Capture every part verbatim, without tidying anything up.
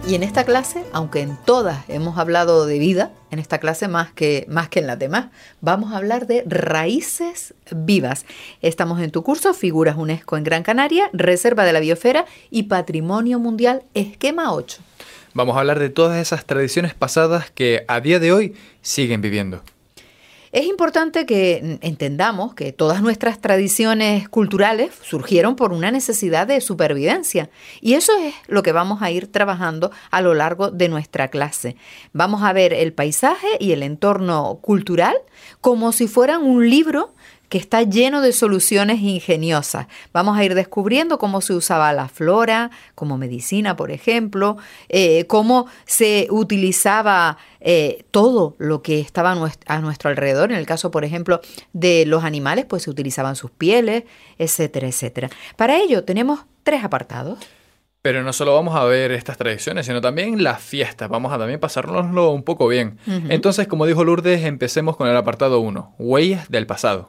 Y en esta clase, aunque en todas hemos hablado de vida, en esta clase más que, más que en las demás, vamos a hablar de raíces vivas. Estamos en tu curso Figuras UNESCO en Gran Canaria, Reserva de la Biosfera y Patrimonio Mundial, esquema ocho. Vamos a hablar de todas esas tradiciones pasadas que a día de hoy siguen viviendo. Es importante que entendamos que todas nuestras tradiciones culturales surgieron por una necesidad de supervivencia y eso es lo que vamos a ir trabajando a lo largo de nuestra clase. Vamos a ver el paisaje y el entorno cultural como si fueran un libro que está lleno de soluciones ingeniosas. Vamos a ir descubriendo cómo se usaba la flora como medicina, por ejemplo, eh, cómo se utilizaba eh, todo lo que estaba a nuestro, a nuestro alrededor. En el caso, por ejemplo, de los animales, pues se utilizaban sus pieles, etcétera, etcétera. Para ello tenemos tres apartados. Pero no solo vamos a ver estas tradiciones, sino también las fiestas. Vamos a también pasárnoslo un poco bien. Uh-huh. Entonces, como dijo Lourdes, empecemos con el apartado uno, huellas del pasado.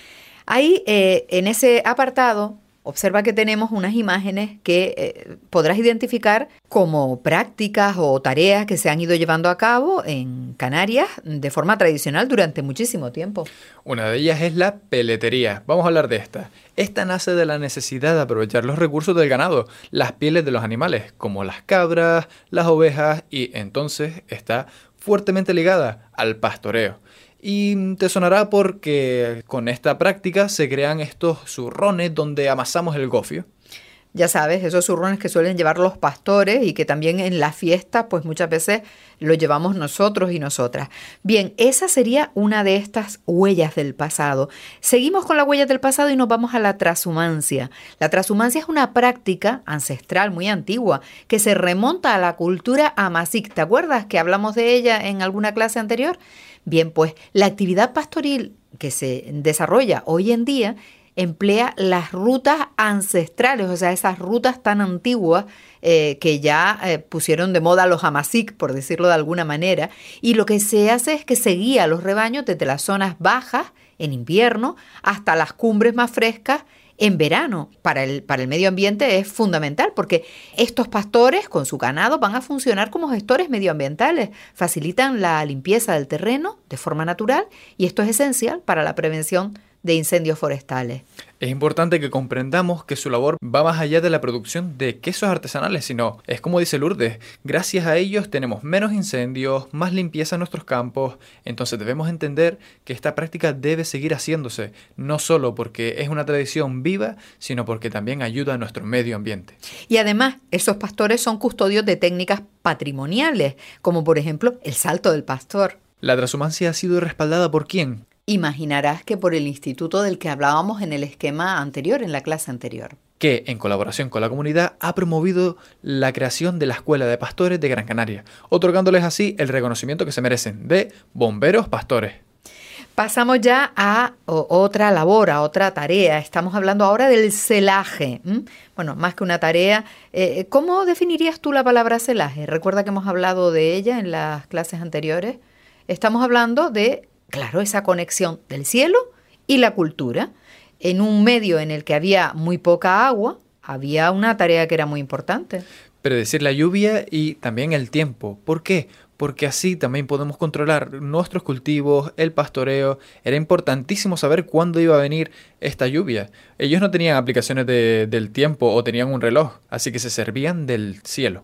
Ahí, eh, en ese apartado, observa que tenemos unas imágenes que eh, podrás identificar como prácticas o tareas que se han ido llevando a cabo en Canarias de forma tradicional durante muchísimo tiempo. Una de ellas es la peletería. Vamos a hablar de esta. Esta nace de la necesidad de aprovechar los recursos del ganado, las pieles de los animales, como las cabras, las ovejas, y entonces está fuertemente ligada al pastoreo. Y te sonará porque con esta práctica se crean estos zurrones donde amasamos el gofio. Ya sabes, esos zurrones que suelen llevar los pastores y que también en las fiestas pues muchas veces lo llevamos nosotros y nosotras. Bien, esa sería una de estas huellas del pasado. Seguimos con las huellas del pasado y nos vamos a la trashumancia. La trashumancia es una práctica ancestral muy antigua que se remonta a la cultura amazigh. ¿Te acuerdas que hablamos de ella en alguna clase anterior? Bien, pues la actividad pastoril que se desarrolla hoy en día emplea las rutas ancestrales, o sea, esas rutas tan antiguas eh, que ya eh, pusieron de moda los amazigh, por decirlo de alguna manera, y lo que se hace es que se guía a los rebaños desde las zonas bajas en invierno hasta las cumbres más frescas en verano. Para el, para el medio ambiente es fundamental porque estos pastores con su ganado van a funcionar como gestores medioambientales, facilitan la limpieza del terreno de forma natural y esto es esencial para la prevención de incendios forestales. Es importante que comprendamos que su labor va más allá de la producción de quesos artesanales, sino, es como dice Lourdes, gracias a ellos tenemos menos incendios, más limpieza en nuestros campos, entonces debemos entender que esta práctica debe seguir haciéndose, no solo porque es una tradición viva, sino porque también ayuda a nuestro medio ambiente. Y además, esos pastores son custodios de técnicas patrimoniales, como por ejemplo el salto del pastor. ¿La trashumancia ha sido respaldada por quién? Imaginarás que por el instituto del que hablábamos en el esquema anterior, en la clase anterior. Que, en colaboración con la comunidad, ha promovido la creación de la Escuela de Pastores de Gran Canaria, otorgándoles así el reconocimiento que se merecen de bomberos pastores. Pasamos ya a o, otra labor, a otra tarea. Estamos hablando ahora del celaje. ¿Mm? Bueno, más que una tarea, eh, ¿cómo definirías tú la palabra celaje? Recuerda que hemos hablado de ella en las clases anteriores. Estamos hablando de... Claro, esa conexión del cielo y la cultura. En un medio en el que había muy poca agua, había una tarea que era muy importante. Predecir la lluvia y también el tiempo. ¿Por qué? Porque así también podemos controlar nuestros cultivos, el pastoreo. Era importantísimo saber cuándo iba a venir esta lluvia. Ellos no tenían aplicaciones de, del tiempo o tenían un reloj, así que se servían del cielo.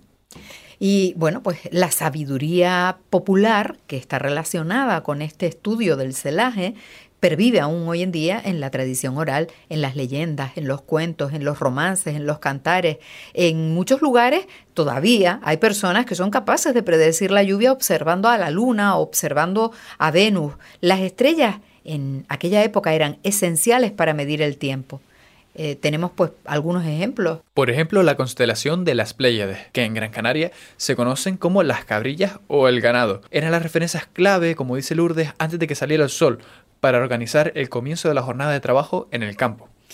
Y bueno, pues la sabiduría popular que está relacionada con este estudio del celaje pervive aún hoy en día en la tradición oral, en las leyendas, en los cuentos, en los romances, en los cantares. En muchos lugares todavía hay personas que son capaces de predecir la lluvia observando a la luna, observando a Venus. Las estrellas en aquella época eran esenciales para medir el tiempo. Eh, tenemos pues algunos ejemplos. Por ejemplo, la constelación de las Pléyades, que en Gran Canaria se conocen como las cabrillas o el ganado. Eran las referencias clave, como dice Lourdes, antes de que saliera el sol, para organizar el comienzo de la jornada de trabajo en el campo.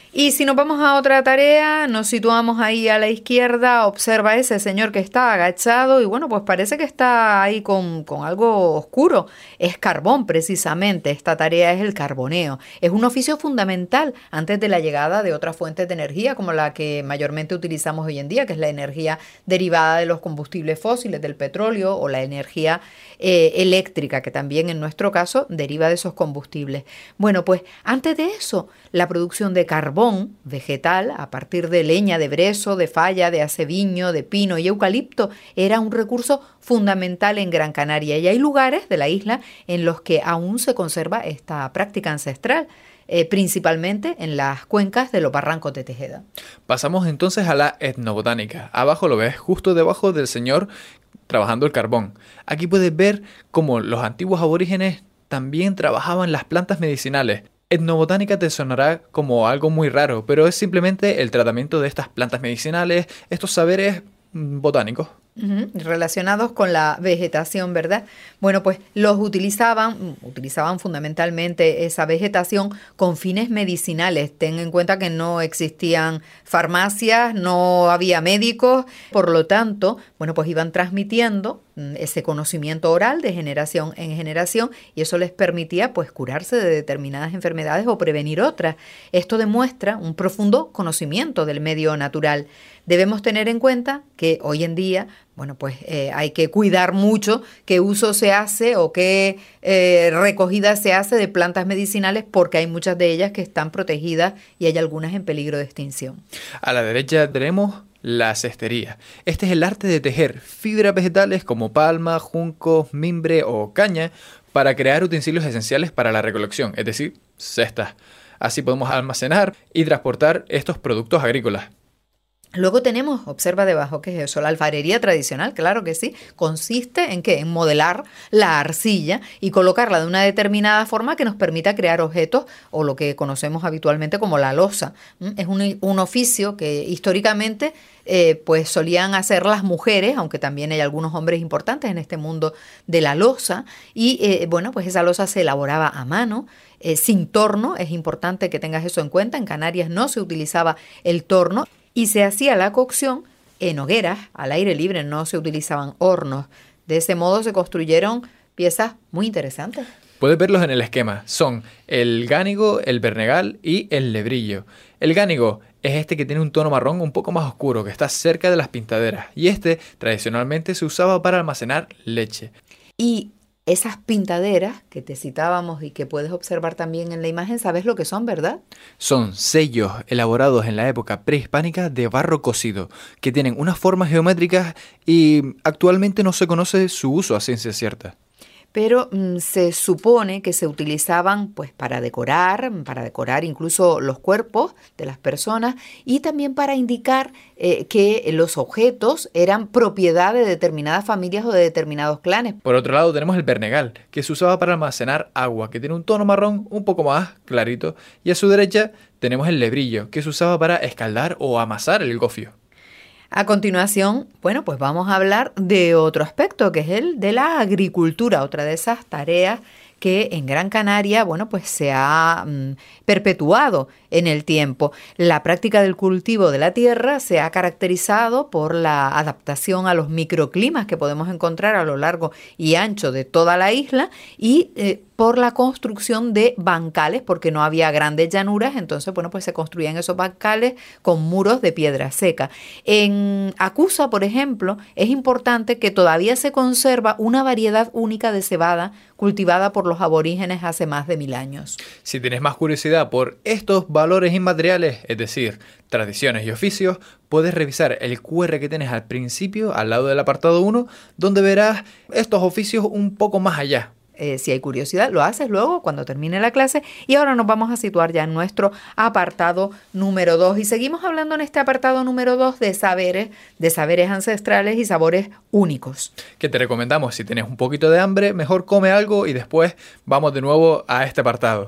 Y si nos vamos a otra tarea, nos situamos ahí a la izquierda, observa ese señor que está agachado y bueno, pues parece que está ahí con, con algo oscuro. Es carbón precisamente, esta tarea es el carboneo. Es un oficio fundamental antes de la llegada de otras fuentes de energía como la que mayormente utilizamos hoy en día, que es la energía derivada de los combustibles fósiles, del petróleo o la energía eh, eléctrica, que también en nuestro caso deriva de esos combustibles. Bueno, pues antes de eso, la producción de carbón vegetal a partir de leña de brezo, de falla, de aceviño, de pino y eucalipto era un recurso fundamental en Gran Canaria y hay lugares de la isla en los que aún se conserva esta práctica ancestral, eh, principalmente en las cuencas de los barrancos de Tejeda. Pasamos entonces a la etnobotánica. Abajo lo ves, justo debajo del señor trabajando el carbón. Aquí puedes ver cómo los antiguos aborígenes también trabajaban las plantas medicinales. Etnobotánica te sonará como algo muy raro, pero es simplemente el tratamiento de estas plantas medicinales, estos saberes botánicos. Uh-huh. Relacionados con la vegetación, ¿verdad? Bueno, pues los utilizaban, utilizaban fundamentalmente esa vegetación con fines medicinales. Ten en cuenta que no existían farmacias, no había médicos, por lo tanto, bueno, pues iban transmitiendo ese conocimiento oral de generación en generación y eso les permitía pues curarse de determinadas enfermedades o prevenir otras. Esto demuestra un profundo conocimiento del medio natural. Debemos tener en cuenta que hoy en día, bueno, pues eh, hay que cuidar mucho qué uso se hace o qué eh, recogida se hace de plantas medicinales porque hay muchas de ellas que están protegidas y hay algunas en peligro de extinción. A la derecha tenemos la cestería. Este es el arte de tejer fibras vegetales como palma, junco, mimbre o caña para crear utensilios esenciales para la recolección, es decir, cestas. Así podemos almacenar y transportar estos productos agrícolas. Luego tenemos, observa debajo, ¿qué es eso? La alfarería tradicional, claro que sí. ¿Consiste en qué? En modelar la arcilla y colocarla de una determinada forma que nos permita crear objetos o lo que conocemos habitualmente como la loza. Es un, un oficio que históricamente eh, pues solían hacer las mujeres, aunque también hay algunos hombres importantes en este mundo de la loza. Y eh, bueno, pues esa loza se elaboraba a mano. Eh, sin torno, es importante que tengas eso en cuenta. En Canarias no se utilizaba el torno. Y se hacía la cocción en hogueras, al aire libre, no se utilizaban hornos. De ese modo se construyeron piezas muy interesantes. Puedes verlos en el esquema. Son el gánigo, el bernegal y el lebrillo. El gánigo es este que tiene un tono marrón un poco más oscuro, que está cerca de las pintaderas. Y este tradicionalmente se usaba para almacenar leche. Y esas pintaderas que te citábamos y que puedes observar también en la imagen, ¿sabes lo que son, verdad? Son sellos elaborados en la época prehispánica de barro cocido, que tienen unas formas geométricas y actualmente no se conoce su uso a ciencia cierta. Pero mmm, se supone que se utilizaban pues para decorar, para decorar incluso los cuerpos de las personas y también para indicar eh, que los objetos eran propiedad de determinadas familias o de determinados clanes. Por otro lado tenemos el bernegal, que se usaba para almacenar agua, que tiene un tono marrón un poco más clarito, y a su derecha tenemos el lebrillo, que se usaba para escaldar o amasar el gofio. A continuación, bueno, pues vamos a hablar de otro aspecto, que es el de la agricultura, otra de esas tareas que en Gran Canaria, bueno, pues se ha mm, perpetuado en el tiempo. La práctica del cultivo de la tierra se ha caracterizado por la adaptación a los microclimas que podemos encontrar a lo largo y ancho de toda la isla y eh, por la construcción de bancales, porque no había grandes llanuras, entonces, bueno, pues se construían esos bancales con muros de piedra seca. En Acusa, por ejemplo, es importante que todavía se conserva una variedad única de cebada cultivada por los aborígenes hace más de mil años. Si tienes más curiosidad por estos valores inmateriales, es decir, tradiciones y oficios, puedes revisar el cu erre que tienes al principio, al lado del apartado uno, donde verás estos oficios un poco más allá. Eh, si hay curiosidad, lo haces luego cuando termine la clase. Y ahora nos vamos a situar ya en nuestro apartado número dos. Y seguimos hablando en este apartado número dos de saberes, de saberes ancestrales y sabores únicos. Que te recomendamos, si tienes un poquito de hambre, mejor come algo y después vamos de nuevo a este apartado.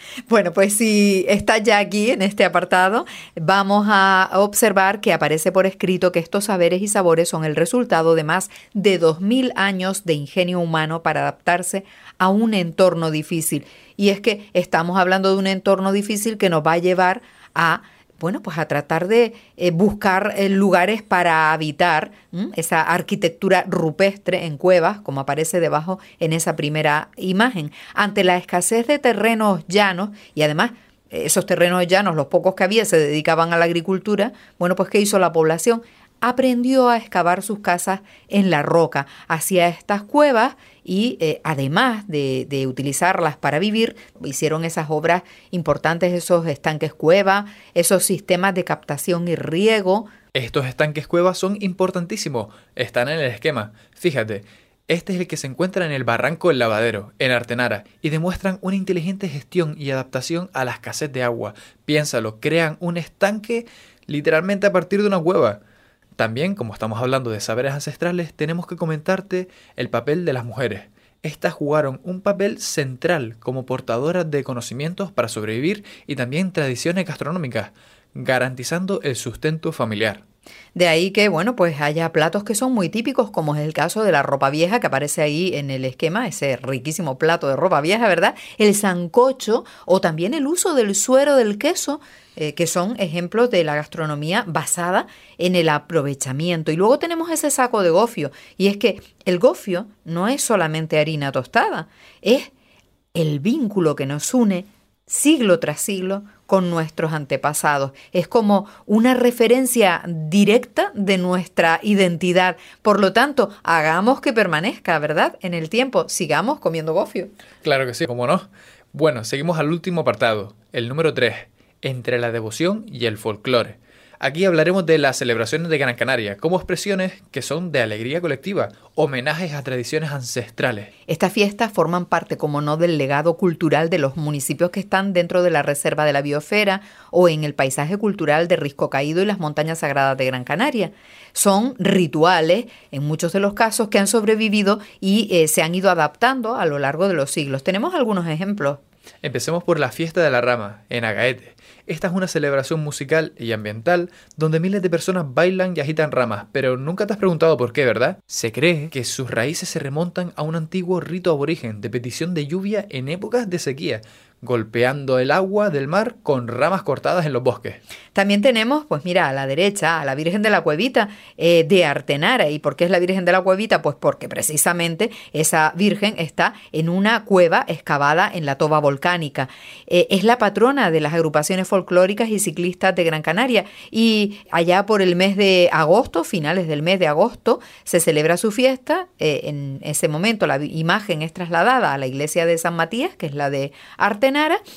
Bueno, pues si está ya aquí en este apartado, vamos a observar que aparece por escrito que estos saberes y sabores son el resultado de más de dos mil años de ingenio humano para adaptarse a un entorno difícil. Y es que estamos hablando de un entorno difícil que nos va a llevar a bueno, pues a tratar de eh, buscar eh, lugares para habitar, ¿m? Esa arquitectura rupestre en cuevas, como aparece debajo en esa primera imagen. Ante la escasez de terrenos llanos, y además esos terrenos llanos, los pocos que había, se dedicaban a la agricultura, bueno, pues ¿qué hizo la población? Aprendió a excavar sus casas en la roca, hacía estas cuevas y eh, además de, de utilizarlas para vivir, hicieron esas obras importantes, esos estanques cueva, esos sistemas de captación y riego. Estos estanques cuevas son importantísimos, están en el esquema. Fíjate, este es el que se encuentra en el Barranco del Lavadero, en Artenara, y demuestran una inteligente gestión y adaptación a la escasez de agua. Piénsalo, crean un estanque literalmente a partir de una cueva. También, como estamos hablando de saberes ancestrales, tenemos que comentarte el papel de las mujeres. Estas jugaron un papel central como portadoras de conocimientos para sobrevivir y también tradiciones gastronómicas, garantizando el sustento familiar. De ahí que, bueno, pues haya platos que son muy típicos, como es el caso de la ropa vieja que aparece ahí en el esquema, ese riquísimo plato de ropa vieja, ¿verdad? El sancocho o también el uso del suero del queso, eh, que son ejemplos de la gastronomía basada en el aprovechamiento. Y luego tenemos ese saco de gofio, y es que el gofio no es solamente harina tostada, es el vínculo que nos une siglo tras siglo con nuestros antepasados. Es como una referencia directa de nuestra identidad. Por lo tanto, hagamos que permanezca, ¿verdad?, en el tiempo. Sigamos comiendo gofio. Claro que sí, ¿cómo no? Bueno, seguimos al último apartado, el número tres, entre la devoción y el folclore. Aquí hablaremos de las celebraciones de Gran Canaria, como expresiones que son de alegría colectiva, homenajes a tradiciones ancestrales. Estas fiestas forman parte, como no, del legado cultural de los municipios que están dentro de la Reserva de la Biosfera o en el paisaje cultural de Risco Caído y las montañas sagradas de Gran Canaria. Son rituales, en muchos de los casos, que han sobrevivido y eh, se han ido adaptando a lo largo de los siglos. Tenemos algunos ejemplos. Empecemos por la fiesta de la rama, en Agaete. Esta es una celebración musical y ambiental donde miles de personas bailan y agitan ramas, pero nunca te has preguntado por qué, ¿verdad? Se cree que sus raíces se remontan a un antiguo rito aborigen de petición de lluvia en épocas de sequía, golpeando el agua del mar con ramas cortadas en los bosques. También tenemos, pues mira, a la derecha, a la Virgen de la Cuevita eh, de Artenara. ¿Y por qué es la Virgen de la Cuevita? Pues porque precisamente esa Virgen está en una cueva excavada en la toba volcánica. Eh, es la patrona de las agrupaciones folclóricas y ciclistas de Gran Canaria. Y allá por el mes de agosto, finales del mes de agosto, se celebra su fiesta. Eh, en ese momento la imagen es trasladada a la iglesia de San Matías, que es la de Artenara,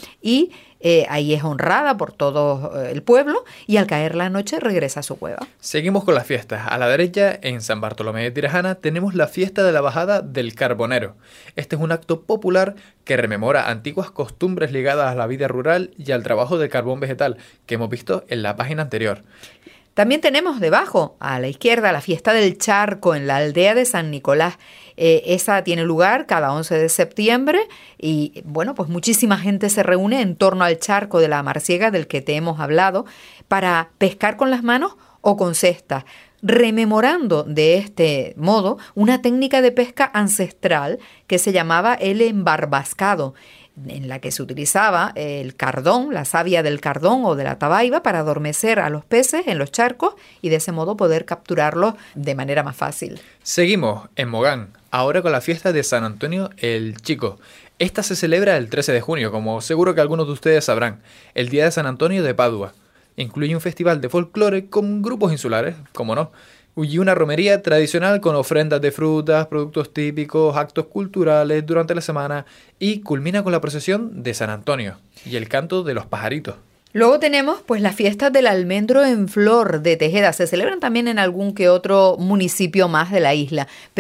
y eh, ahí es honrada por todo el pueblo y al caer la noche regresa a su cueva. Seguimos con las fiestas. A la derecha, en San Bartolomé de Tirajana, tenemos la fiesta de la bajada del Carbonero. Este es un acto popular que rememora antiguas costumbres ligadas a la vida rural y al trabajo del carbón vegetal que hemos visto en la página anterior. También tenemos debajo, a la izquierda, la fiesta del charco en la aldea de San Nicolás. Eh, esa tiene lugar cada once de septiembre y, bueno, pues muchísima gente se reúne en torno al charco de la Marciega del que te hemos hablado para pescar con las manos o con cestas, rememorando de este modo una técnica de pesca ancestral que se llamaba el embarbascado, en la que se utilizaba el cardón, la savia del cardón o de la tabaiba para adormecer a los peces en los charcos y de ese modo poder capturarlos de manera más fácil. Seguimos en Mogán, ahora con la fiesta de San Antonio el Chico. Esta se celebra el trece de junio, como seguro que algunos de ustedes sabrán, el día de San Antonio de Padua. Incluye un festival de folclore con grupos insulares, como no, y una romería tradicional con ofrendas de frutas, productos típicos, actos culturales durante la semana y culmina con la procesión de San Antonio y el canto de los pajaritos. Luego tenemos pues las fiestas del almendro en flor de Tejeda. Se celebran también en algún que otro municipio más de la isla, pero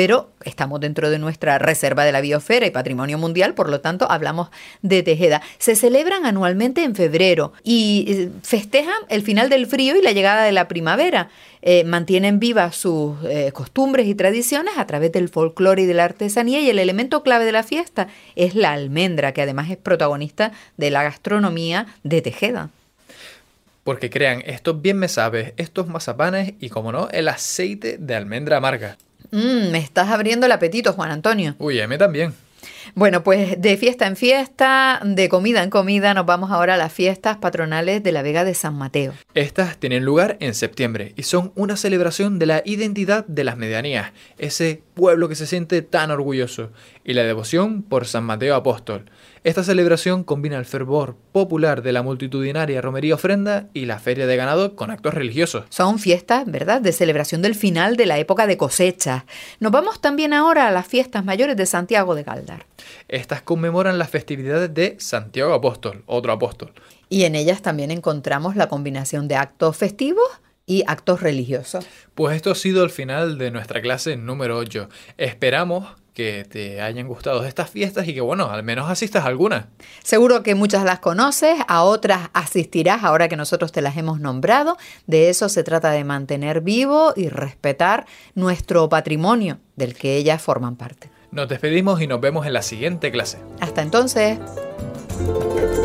estamos dentro de nuestra reserva de la biosfera y patrimonio mundial, por lo tanto hablamos de Tejeda. Se celebran anualmente en febrero y festejan el final del frío y la llegada de la primavera. Eh, mantienen vivas sus eh, costumbres y tradiciones a través del folclore y de la artesanía, y el elemento clave de la fiesta es la almendra, que además es protagonista de la gastronomía de Tejeda. Porque crean, estos bien me sabes, estos mazapanes y, como no, el aceite de almendra amarga. Mm, me estás abriendo el apetito, Juan Antonio. Uy, a mí también. Bueno, pues de fiesta en fiesta, de comida en comida, nos vamos ahora a las fiestas patronales de la Vega de San Mateo. Estas tienen lugar en septiembre y son una celebración de la identidad de las medianías, ese pueblo que se siente tan orgulloso, y la devoción por San Mateo Apóstol. Esta celebración combina el fervor popular de la multitudinaria romería ofrenda y la feria de ganado con actos religiosos. Son fiestas, ¿verdad?, de celebración del final de la época de cosechas. Nos vamos también ahora a las fiestas mayores de Santiago de Galdar. Estas conmemoran las festividades de Santiago Apóstol, otro apóstol. Y en ellas también encontramos la combinación de actos festivos y actos religiosos. Pues esto ha sido el final de nuestra clase número ocho. Esperamos que te hayan gustado estas fiestas y que, bueno, al menos asistas a alguna. Seguro que muchas las conoces, a otras asistirás ahora que nosotros te las hemos nombrado. De eso se trata, de mantener vivo y respetar nuestro patrimonio del que ellas forman parte. Nos despedimos y nos vemos en la siguiente clase. Hasta entonces.